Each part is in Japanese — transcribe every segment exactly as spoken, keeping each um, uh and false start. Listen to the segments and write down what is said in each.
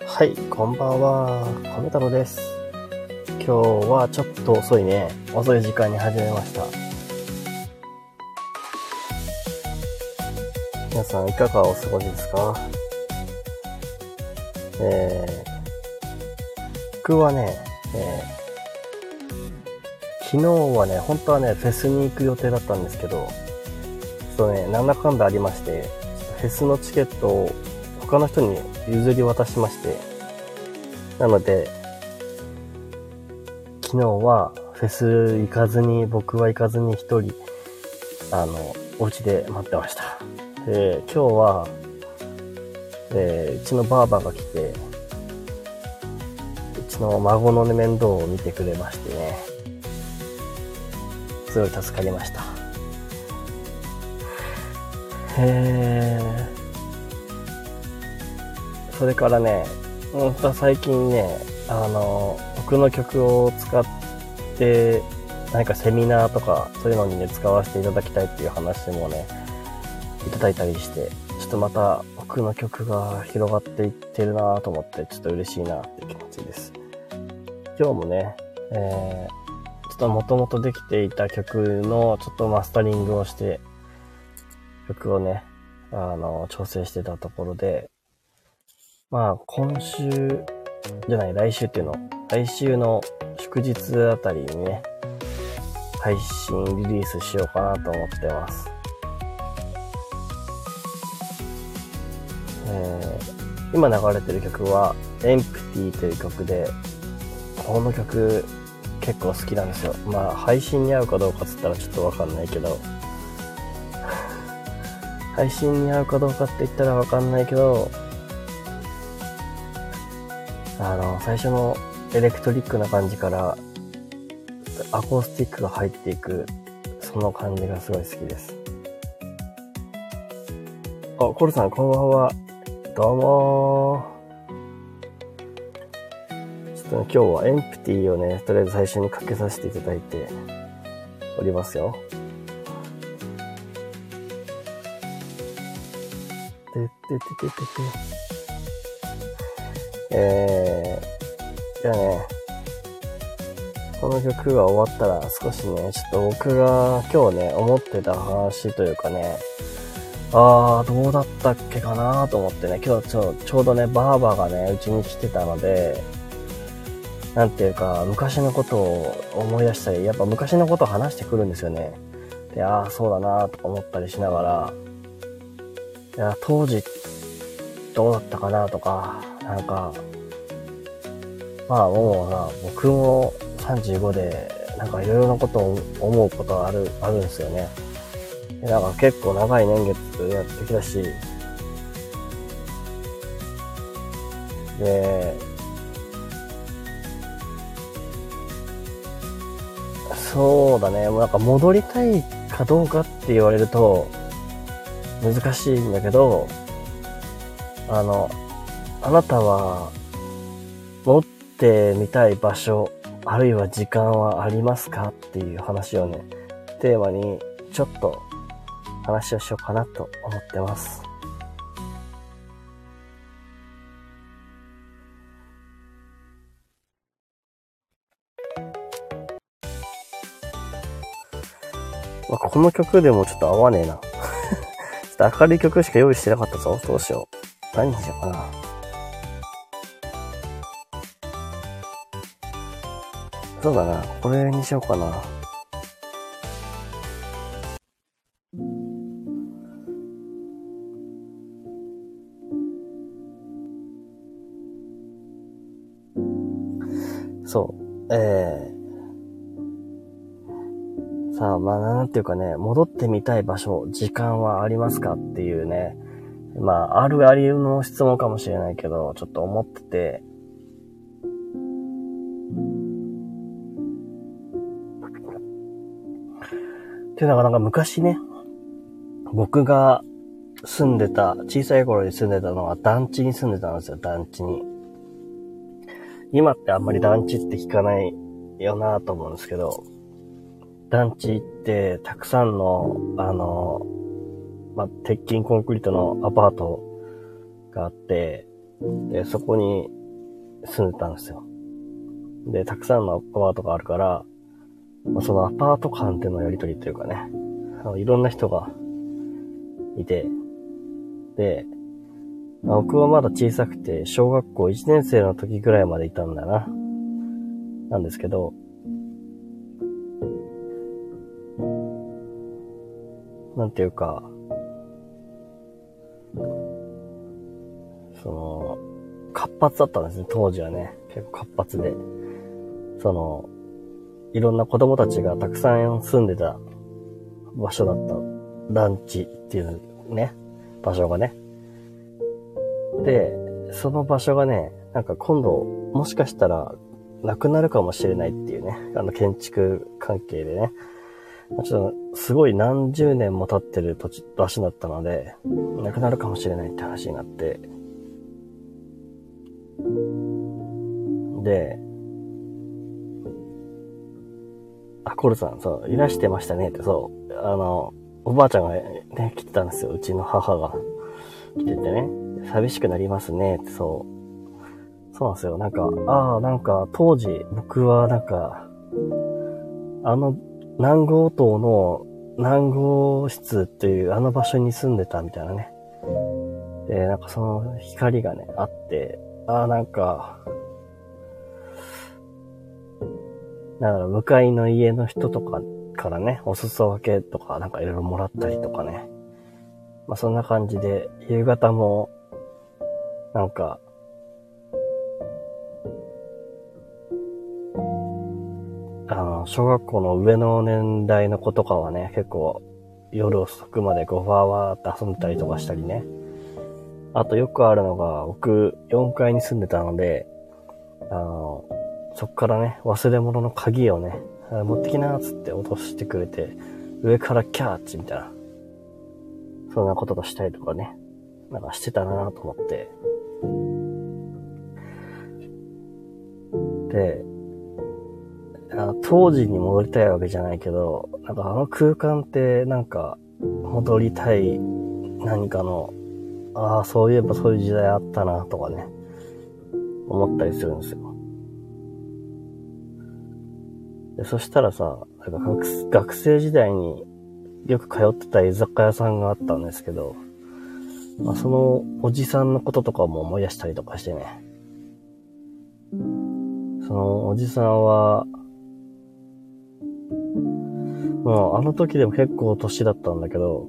はい、こんばんは。米太郎です。今日はちょっと遅いね。遅い時間に始めました。皆さんいかがお過ごしですか？えー、僕はね、えー、昨日はね、本当はね、フェスに行く予定だったんですけど、ちょっとね、なんだかんだありまして、フェスのチケットを他の人に譲り渡しまして、なので、昨日はフェス行かずに、僕は行かずに一人、あの、お家で待ってました。で、今日は、えー、うちのばあばが来て、うちの孫の面倒を見てくれましてね、すごい助かりました。へー。それからね、本当は最近ね、あの、僕の曲を使って、何かセミナーとか、そういうのにね、使わせていただきたいっていう話もね、いただいたりして、ちょっとまた僕の曲が広がっていってるなぁと思って、ちょっと嬉しいなっていう気持ちです。今日もね、えー、ちょっと元々できていた曲のちょっとマスタリングをして、曲をね、あの、調整してたところで、まあ、今週じゃない、来週っていうの、来週の祝日あたりにね、配信リリースしようかなと思ってます。えー、今流れてる曲は Empty という曲で、この曲結構好きなんですよ。まあ配信に合うかどうかっつったらちょっとわかんないけど配信に合うかどうかって言ったらわかんないけど、あの最初のエレクトリックな感じからアコースティックが入っていく、その感じがすごい好きです。あ、コルさんこんばんは。どうもー。ちょっと、ね、今日はエンプティをね、とりあえず最初にかけさせていただいておりますよ。てっててててて。えー、じゃあね、この曲が終わったら少しね、ちょっと僕が今日ね、思ってた話というかね、あー、どうだったっけかなと思ってね、今日ちょ、ちょうどね、ばあばがね、うちに来てたので、なんていうか、昔のことを思い出したり、やっぱ昔のことを話してくるんですよね。で、あー、そうだなとか思ったりしながら、いや、当時、どうだったかなとか、なんか、まあもうな、僕もさんじゅうごで、なんかいろいろなことを思うことがある、あるんですよね。なんか結構長い年月やってきたし、で、そうだね、もうなんか戻りたいかどうかって言われると難しいんだけど、あの、あなたは持ってみたい場所、あるいは時間はありますかっていう話をね、テーマにちょっと話をしようかなと思ってます。まあ、この曲でもちょっと合わねえな。ちょっと明るい曲しか用意してなかったぞ。どうしよう。何にしようかな。そうだな。これにしようかな。そう。えー、さあ、まあなんていうかね、戻ってみたい場所、時間はありますかっていうね。まあ、あるありの質問かもしれないけど、ちょっと思ってて。っていうのがなんか昔ね、僕が住んでた、小さい頃に住んでたのは団地に住んでたんですよ、団地に。今ってあんまり団地って聞かないよなと思うんですけど、団地ってたくさんの、あの、まあ、鉄筋コンクリートのアパートがあって、で、そこに住んでたんですよ。で、たくさんのアパートがあるから、まあ、そのアパート間でのやりとりというかね、あのいろんな人がいて、で、まあ、僕はまだ小さくて、小学校いちねん生の時ぐらいまでいたんだな。なんですけど、なんていうか、その、活発だったんですね、当時はね。結構活発で。その、いろんな子供たちがたくさん住んでた場所だった。団地っていうね、場所がね。で、その場所がね、なんか今度、もしかしたら、なくなるかもしれないっていうね、あの建築関係でね。ちょっと、すごい何十年も経ってる土地、場所だったので、なくなるかもしれないって話になって、で、あ、コルさん、そう、いらしてましたねって、そう、あの、おばあちゃんがね、来てたんですよ。うちの母が来ててね、寂しくなりますねって、そう。そうなんですよ。なんか、ああ、なんか、当時、僕はなんか、あの、何号棟の何号室っていうあの場所に住んでたみたいなね。で、なんかその光がね、あって、ああ、なんか、だから向かいの家の人とかからね、お裾分けとかなんかいろいろもらったりとかね。まあそんな感じで、夕方も、なんか、あの、小学校の上の年代の子とかはね、結構夜遅くまでこうわーわーって遊んでたりとかしたりね。あとよくあるのが、僕よんかいに住んでたので、あの、そっからね、忘れ物の鍵をね、持ってきなーっつって落としてくれて、上からキャーッチみたいな、そんなこととしたりとかね、なんかしてたなーと思って。で、当時に戻りたいわけじゃないけど、なんかあの空間ってなんか戻りたい何かの、ああ、そういえばそういう時代あったなとかね、思ったりするんですよ。でそしたらさ、なんか 学, 学生時代によく通ってた居酒屋さんがあったんですけど、まあ、そのおじさんのこととかも思い出したりとかしてね。そのおじさんは、もうあの時でも結構年だったんだけど、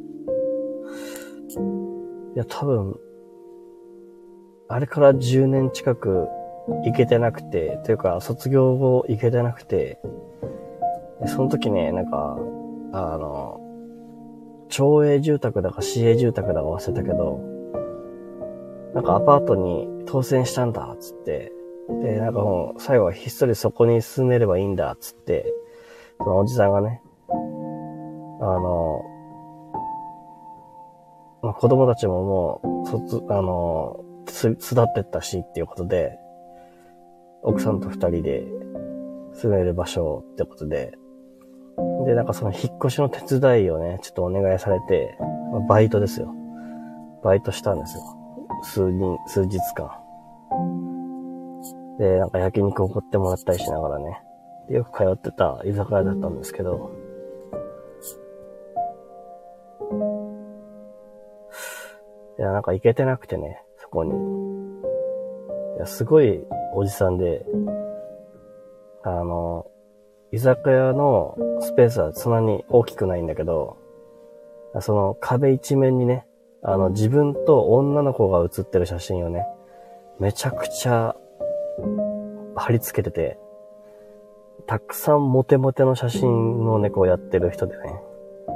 いや多分、あれからじゅうねん近く行けてなくて、というか卒業後行けてなくて、その時ね、なんか、あの、町営住宅だか市営住宅だか忘れたけど、なんかアパートに当選したんだ、つって、で、なんかもう最後はひっそりそこに住めればいいんだ、つって、そのおじさんがね、あの、まあ、子供たちももう、卒、あの、巣立ってったしっていうことで、奥さんと二人で住める場所ってことで、で、なんかその引っ越しの手伝いをね、ちょっとお願いされて、まあ、バイトですよ。バイトしたんですよ。数人、数日間。で、なんか焼肉を送ってもらったりしながらね。でよく通ってた居酒屋だったんですけど、いや、なんか行けてなくてね、そこに。いや、すごいおじさんで、あの、居酒屋のスペースはそんなに大きくないんだけど、その壁一面にね、あの自分と女の子が写ってる写真をね、めちゃくちゃ貼り付けてて、たくさんモテモテの写真をね、こうやってる人でね。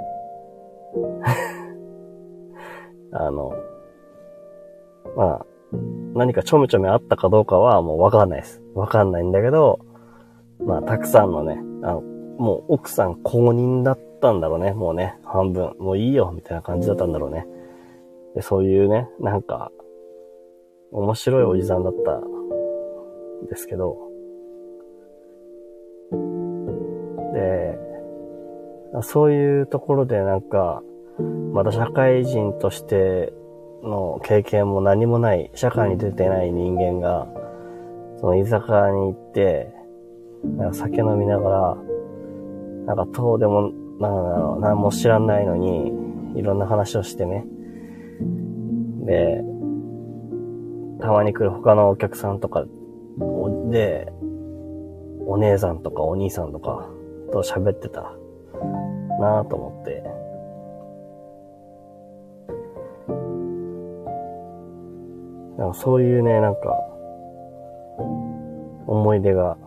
あの、まあ、何かちょめちょめあったかどうかはもうわかんないです。わかんないんだけど、まあ、たくさんのね、あの、もう奥さん公認だったんだろうね、もうね、半分。もういいよ、みたいな感じだったんだろうね。で、そういうね、なんか、面白いおじさんだったんですけど、で、そういうところでなんか、まだ社会人としての経験も何もない、社会に出てない人間が、 その居酒屋に行って、なんか酒飲みながら、なんかどうでも、なんだろう、何も知らないのに、いろんな話をしてね。で、たまに来る他のお客さんとかで、お姉さんとかお兄さんとかと喋ってたなぁと思って。なんかそういうね、なんか、思い出が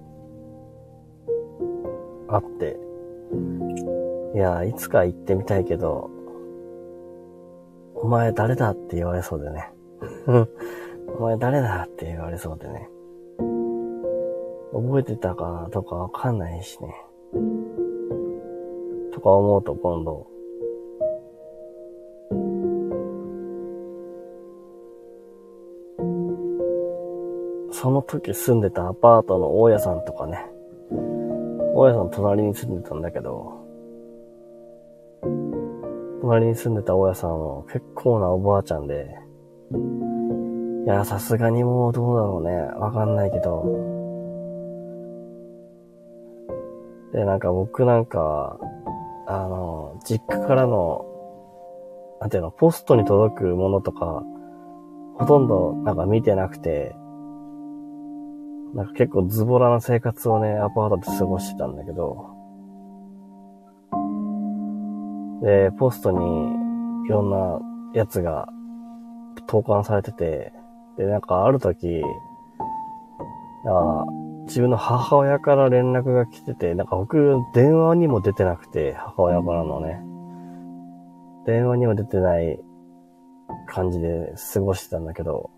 あって、いや、いつか行ってみたいけど、お前誰だって言われそうでね。お前誰だって言われそうでね。覚えてたかとかわかんないしね。とか思うと今度、その時住んでたアパートの大家さんとかね。大家さん隣に住んでたんだけど、隣に住んでた大家さんも結構なおばあちゃんで、いや、さすがにもうどうだろうね。わかんないけど。で、なんか僕なんか、あの、実家からの、なんていうの、ポストに届くものとか、ほとんどなんか見てなくて、なんか結構ズボラな生活をね、アパートで過ごしてたんだけど、で、ポストにいろんなやつが投函されてて、で、なんかある時、あ自分の母親から連絡が来てて、なんか僕電話にも出てなくて、母親からのね、電話にも出てない感じで過ごしてたんだけど、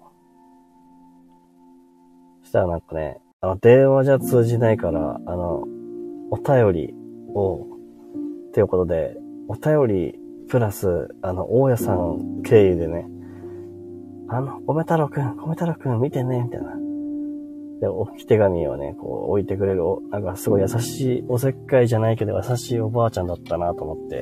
そしたらなんかね、あの電話じゃ通じないから、あの、お便りを、っていうことで、お便りプラス、あの、大家さん経由でね、あの、米太郎くん、米太郎くん見てね、みたいな。で、置き手紙をね、こう置いてくれる、なんかすごい優しい、おせっかいじゃないけど優しいおばあちゃんだったなと思って。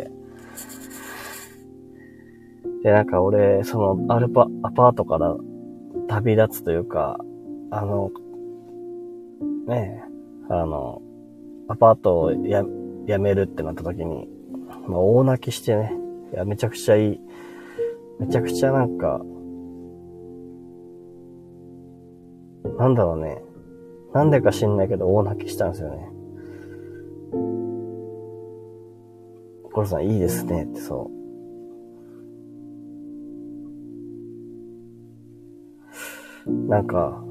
で、なんか俺、その、アルパ、アパートから旅立つというか、あの、ねえ、あの、アパートをや、やめるってなった時に、まあ、大泣きしてね、いや、めちゃくちゃいい、めちゃくちゃなんか、なんだろうね、なんでか知んないけど大泣きしたんですよね。コロさんいいですねってそう。なんか、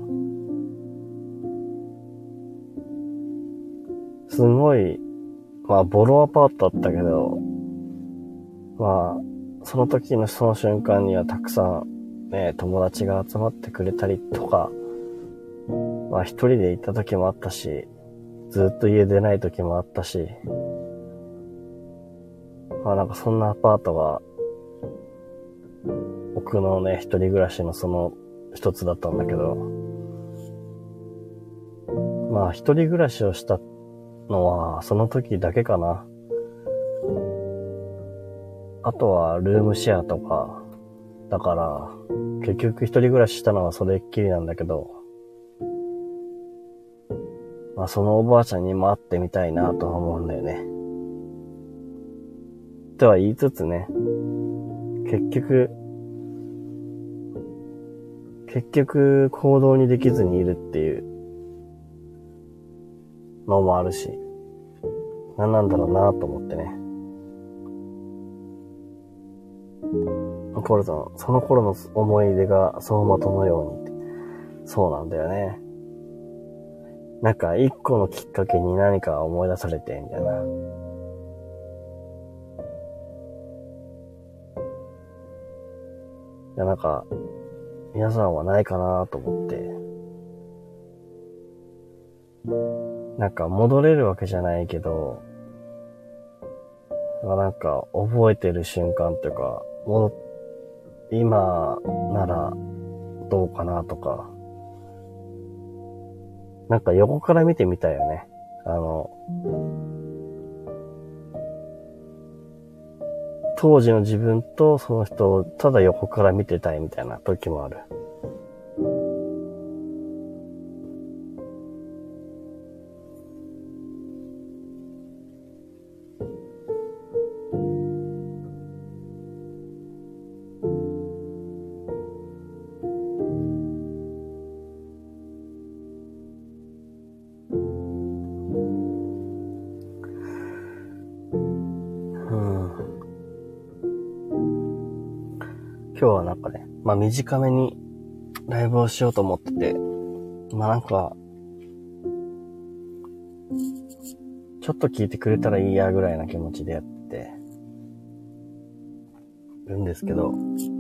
すごい、まあ、ボロアパートだったけど、まあ、その時のその瞬間にはたくさん、ね、友達が集まってくれたりとか、まあ一人で行った時もあったし、ずっと家出ない時もあったし、まあなんかそんなアパートが、僕のね、一人暮らしのその一つだったんだけど、まあ一人暮らしをしたのはその時だけかな。あとはルームシェアとか、だから、結局一人暮らししたのはそれっきりなんだけど、まあそのおばあちゃんにも会ってみたいなとは思うんだよね。とは言いつつね、結局、結局行動にできずにいるっていうのもあるし、何なんだろうなと思ってね。コルさん、その頃の思い出が走馬灯のようにって。そうなんだよね。なんか一個のきっかけに何か思い出されて、みたいな。いや、なんか、皆さんはないかなと思って。なんか戻れるわけじゃないけど、なんか覚えてる瞬間というか、戻っ今ならどうかなとか、なんか横から見てみたいよね。あの、当時の自分とその人をただ横から見てたいみたいな時もある。 今日はなんかね、まあ短めにライブをしようと思ってて、まあなんか、ちょっと聞いてくれたらいいやぐらいな気持ちでやってるんですけど、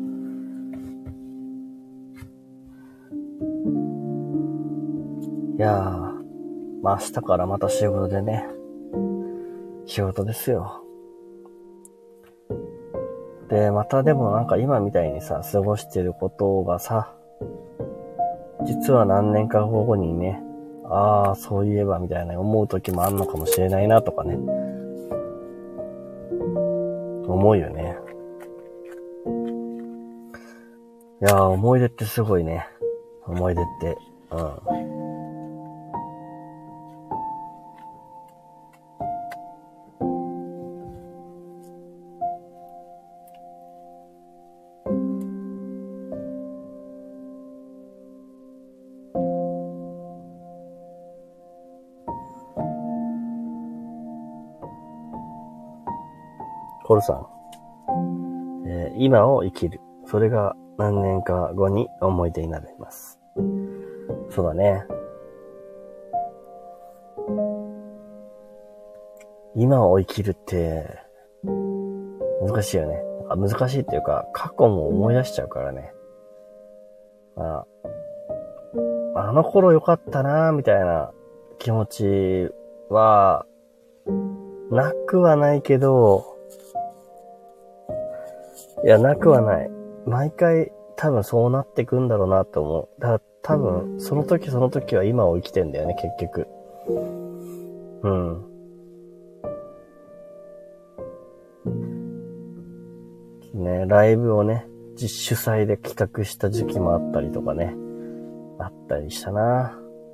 いやー、まあ明日からまた仕事でね、仕事ですよ。で、またでもなんか今みたいにさ、過ごしてることがさ、実は何年か後にね、ああ、そういえばみたいな思う時もあんのかもしれないなとかね、思うよね。いやー、思い出ってすごいね。思い出って、うん。コルさん、えー、今を生きる。それが何年か後に思い出になります。そうだね。今を生きるって難しいよね。難しいっていうか、過去も思い出しちゃうからね。ああの頃良かったなーみたいな気持ちはなくはないけど、いや、なくはない。毎回多分そうなってくんだろうなと思う。だから多分その時その時は今を生きてんだよね、結局。うん。ね、ライブをね、実主催で企画した時期もあったりとかね、あったりしたな。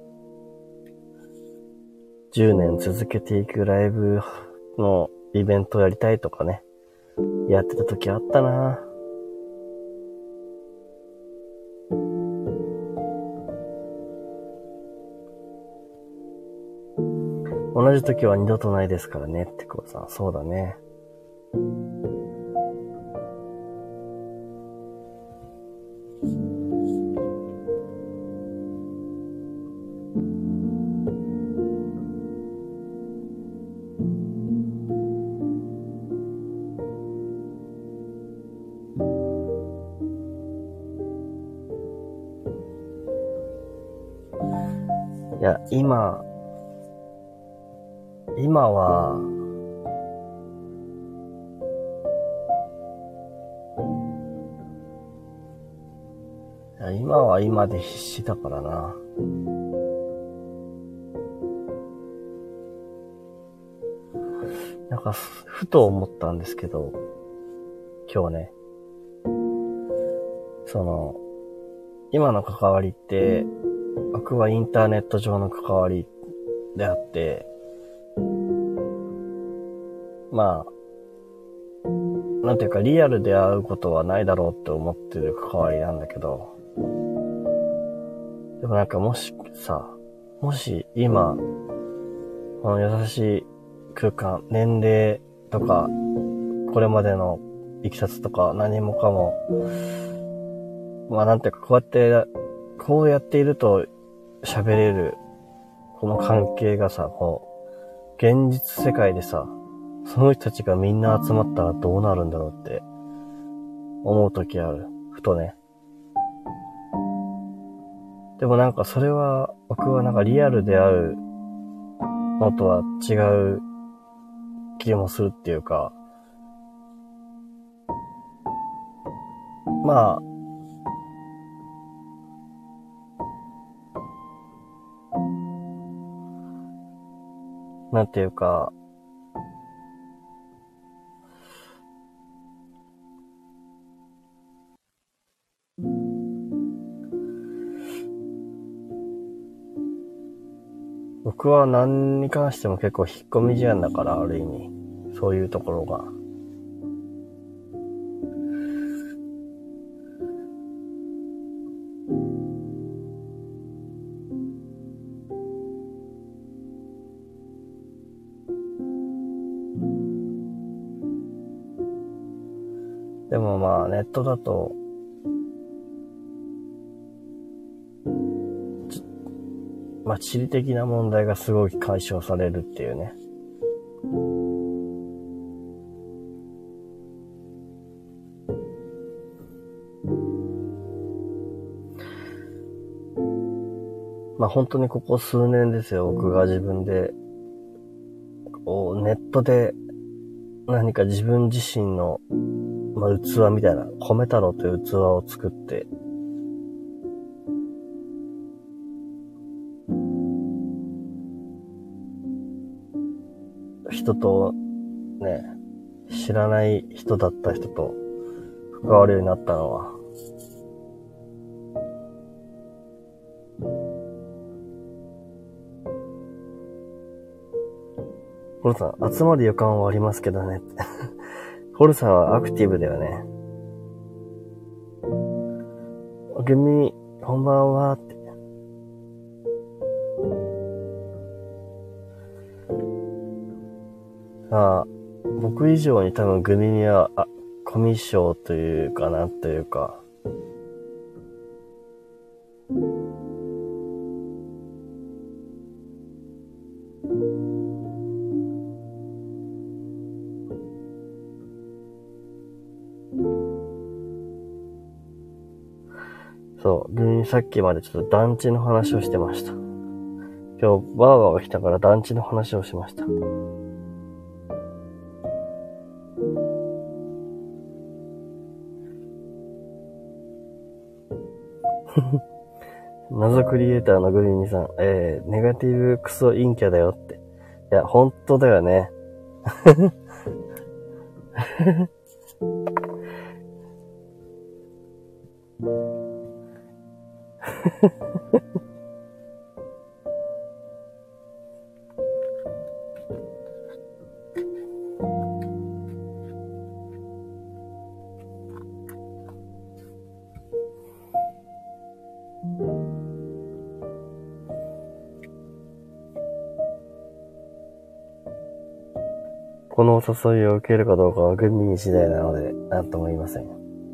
じゅうねん続けていくライブのイベントやりたいとかね、やってた時あったな。同じ時は二度とないですからねってこうさん、そうだね。いや、今、今は、いや今は今で必死だからな。なんかふ、ふと思ったんですけど、今日ね、その、今の関わりって、僕はインターネット上の関わりであって、まあ、なんていうかリアルで会うことはないだろうって思ってる関わりなんだけど、でもなんかもしさ、もし今、この優しい空間、年齢とか、これまでのいきさつとか何もかも、まあなんていうかこうやって、こうやっていると喋れる、この関係がさ、こう、現実世界でさ、その人たちがみんな集まったらどうなるんだろうって思うときある。ふとね。でもなんかそれは、僕はなんかリアルで会うのとは違う気もするっていうか、まあ、なんていうか、僕は何に関しても結構引っ込み思案だから、ある意味。そういうところが。でもまあネットだとまあ、地理的な問題がすごい解消されるっていうね。まあ本当にここ数年ですよ、僕が自分で、こうネットで何か自分自身の、まあ、器みたいな、米太郎という器を作って、人とね、知らない人だった人と関わるようになったのは、ホルさん、集まる予感はありますけどね。ホルさんはアクティブだよね。グミ、こんばんはって。ああ、僕以上に多分グミには、あ、コミュ障というかなというか、そう、グミさっきまでちょっと団地の話をしてました。今日バーバーが来たから団地の話をしました。謎クリエイターのグリーニさん、えー、ネガティブクソ陰キャだよって。いや、本当だよね。このお誘いを受けるかどうかはグミに次第なので、なんとも言いません。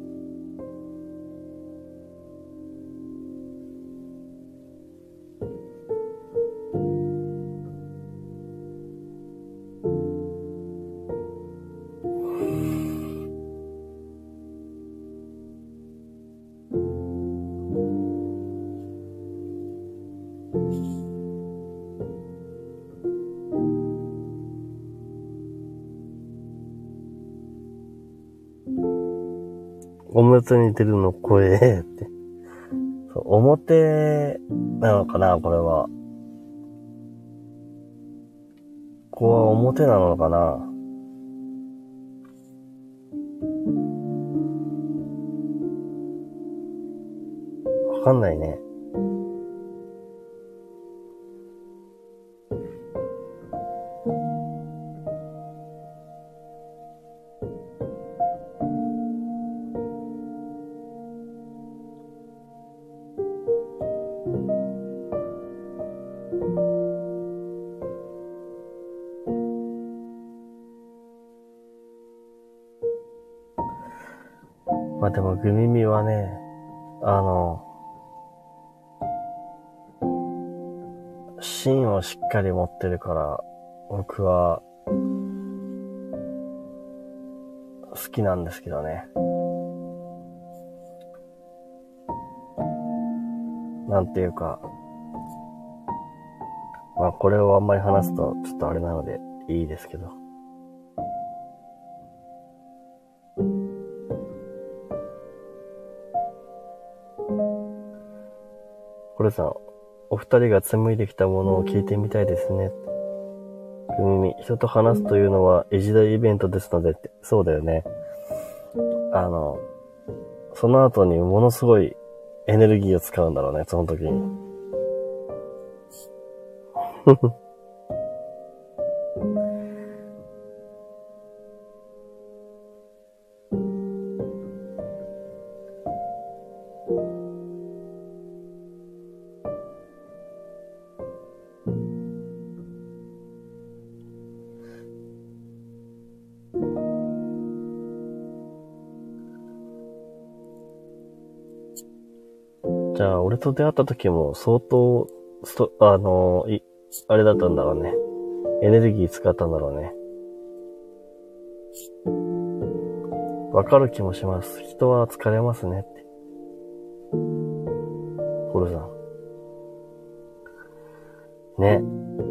おむつに出るの怖えって。そう、表なのかな、これは。ここは表なのかな。わかんないね。まあでもグミミはね、あの、芯をしっかり持ってるから、僕は好きなんですけどね。なんていうか、まあこれをあんまり話すとちょっとあれなのでいいですけど。これさん、お二人が紡いできたものを聞いてみたいですね。グミミ、人と話すというのは一大イベントですのでって、そうだよね。あの、その後にものすごいエネルギーを使うんだろうね、その時に。じゃあ、俺と出会った時も相当スト、あの、い、あれだったんだろうね。エネルギー使ったんだろうね。わかる気もします。人は疲れますねって。コルさん。ね。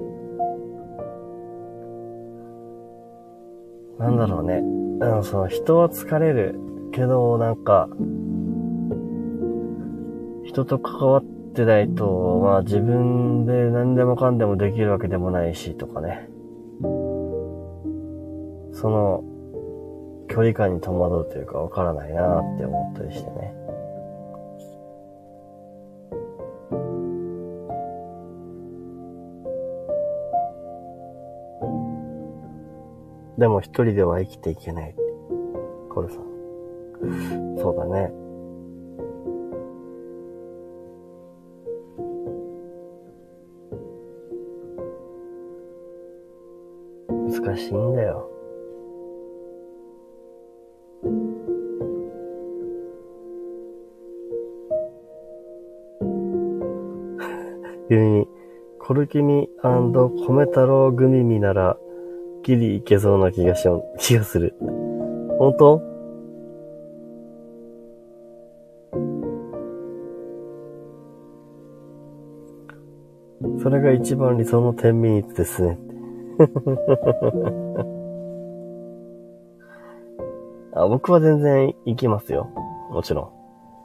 なんだろうね。あの、その人は疲れるけど、なんか、人と関わってないと、まあ自分で何でもかんでもできるわけでもないし、とかね。その、距離感に戸惑うというかわからないなって思ったりしてね。でも一人では生きていけない。コルさん。そうだね。難しいんだよ。ゆみみ、コルキミ&米太郎組みなら、ギリいけそうな気がし、気がする。本当？それが一番理想の天秤率ですね。あ、僕は全然行きますよ。もちろん。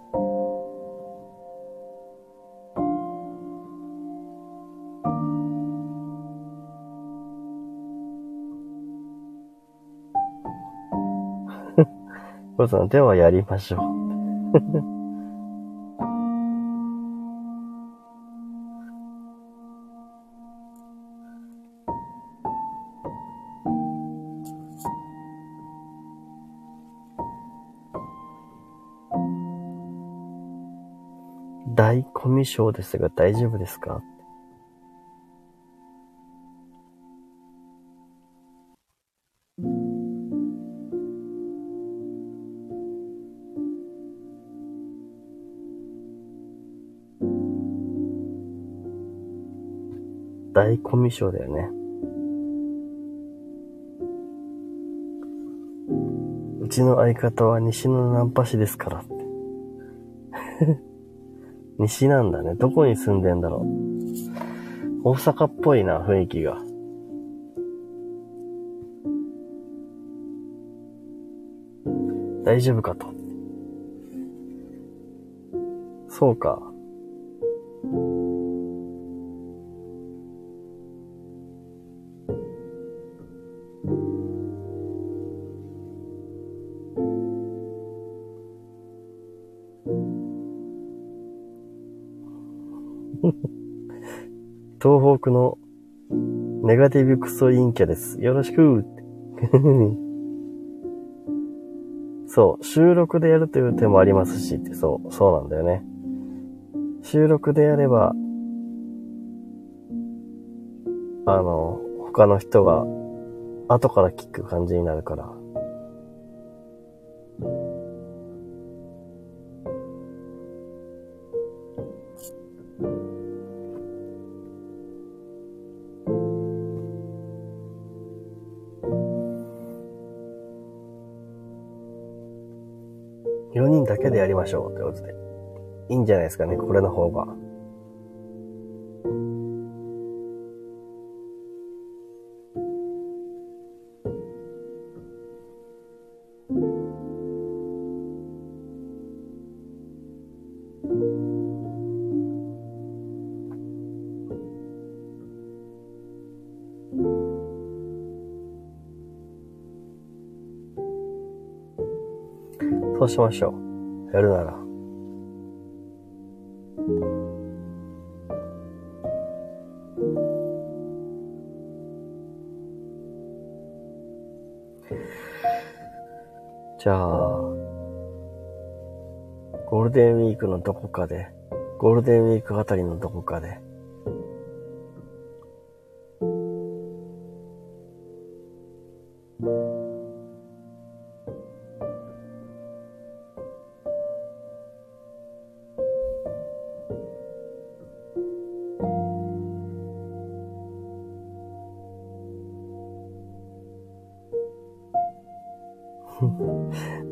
コルさん、ではやりましょう。大コミュ障ですが大丈夫ですか？大コミュ障だよね。うちの相方は西のナンパ師ですからって。西なんだね。どこに住んでんだろう。大阪っぽいな、雰囲気が。大丈夫かと。そうか。東北のネガティブクソ陰キャです。よろしくそう、収録でやるという手もありますしって、そう、そうなんだよね。収録でやれば、あの、他の人が後から聞く感じになるから。よにんだけでやりましょうってことで。いいんじゃないですかね、これの方が。そうしましょう。やるなら。じゃあ、ゴールデンウィークのどこかで、ゴールデンウィークあたりのどこかで、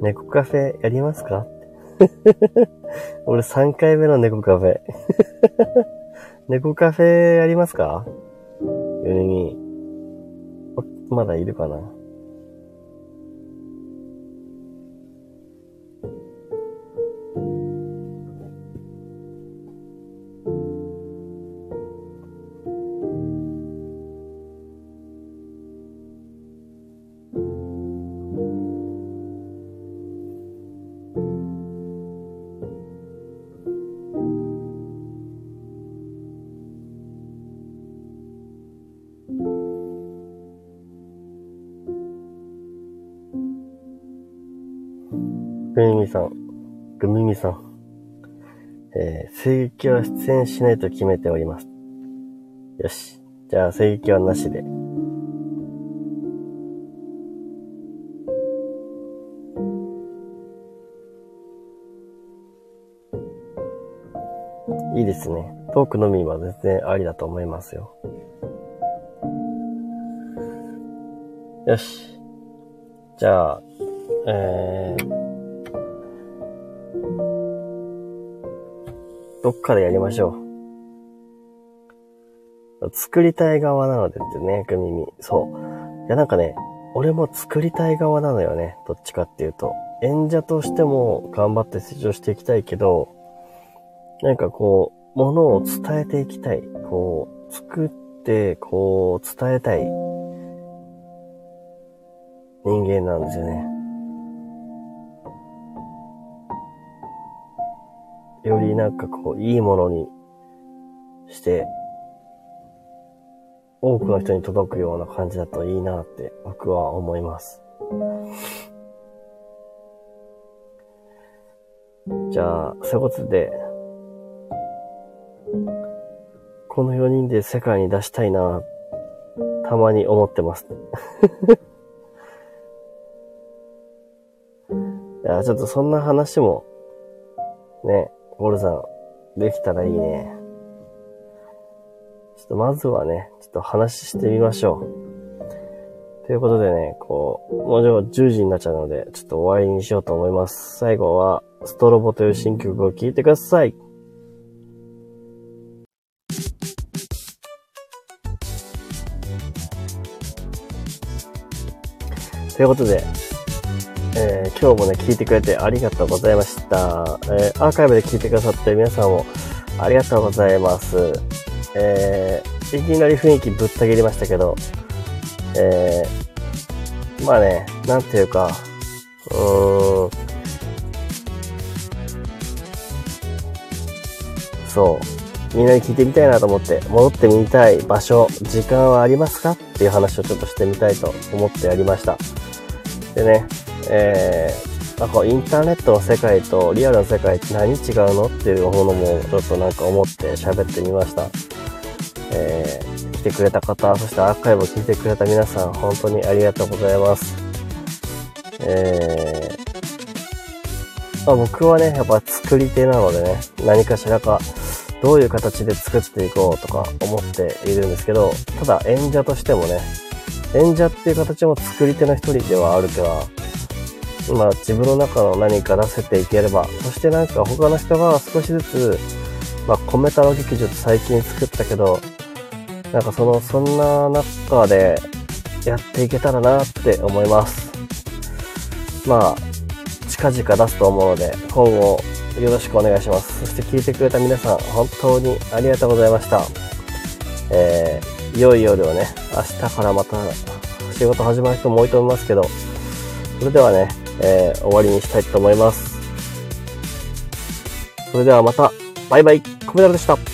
猫カフェやりますか俺さんかいめの猫カフェ。猫カフェやりますか？ゆりみ。まだいるかな？ぐみみさん、ぐみみさん、えー、声撃は出演しないと決めております。よし。じゃあ、声撃はなしで。いいですね。トークのみは全然ありだと思いますよ。よし。じゃあ、えー、どっかでやりましょう。作りたい側なのでってね、グミミ。そう。いやなんかね、俺も作りたい側なのよね。どっちかっていうと。演者としても頑張って成長していきたいけど、なんかこう、ものを伝えていきたい。こう、作って、こう、伝えたい人間なんですよね。よりなんかこう、いいものにして、多くの人に届くような感じだといいなって僕は思います。じゃあ、そういうことで、このよにんで世界に出したいな、たまに思ってます。いや、ちょっとそんな話も、ね、ゴルさん、できたらいいね。ちょっとまずはね、ちょっと話してみましょう。ということでね、こう、もうじゅうじになっちゃうので、ちょっと終わりにしようと思います。最後は、ストロボという新曲を聴いてください。ということで、えー、今日もね、聞いてくれてありがとうございました。えー、アーカイブで聞いてくださって皆さんもありがとうございます。えー、いきなり雰囲気ぶった切りましたけど、えー、まあね、なんていうか、うーん、そう、みんなに聞いてみたいなと思って、戻ってみたい場所、時間はありますかっていう話をちょっとしてみたいと思ってやりました。でね、えー、なんかインターネットの世界とリアルの世界って何違うのっていうものもちょっとなんか思って喋ってみました。えー、来てくれた方、そしてアーカイブを聞いてくれた皆さん、本当にありがとうございます。えー、まあ、僕はね、やっぱ作り手なのでね、何かしらかどういう形で作っていこうとか思っているんですけど、ただ演者としてもね、演者っていう形も作り手の一人ではあるから、まあ自分の中の何か出せていければ、そしてなんか他の人が少しずつ、まあ米太郎劇場って最近作ったけど、なんかその、そんな中でやっていけたらなって思います。まあ、近々出すと思うので、今後よろしくお願いします。そして聞いてくれた皆さん、本当にありがとうございました。えー、良い夜をね、明日からまた仕事始まる人も多いと思いますけど、それではね、えー、終わりにしたいと思います。それではまた、バイバイ、コメダルでした。